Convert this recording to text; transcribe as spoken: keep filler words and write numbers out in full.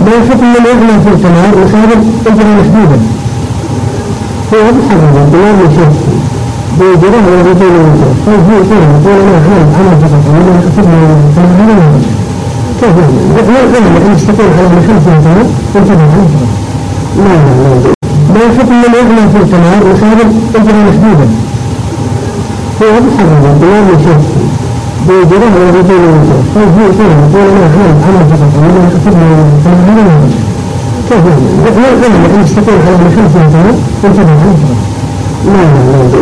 ما حكم من يعمل في القمار مقابل أجرة محدودة؟ هو محرم القمار من شيء بيجره ولا بيجره من شيء طيب هو يقول يقول أنا عمل عمل فقط ولا أخذ من القمار هذا ما كيف يعني؟ لا لا أن يستقيم على خمسة سنة وانتبه عنه لا لا لا ما حكم من يعمل في القمار مقابل أجرة محدودة؟ هو محرم القمار من شيء بيجره ولا بيجره من شيء طيب هو يقول يقول أنا عمل عمل فقط ولا أخذ من القمار هذا ما كيف يعني؟ لا لا أن يستقيم على خمسة سنة وانتبه عنه لا لا لا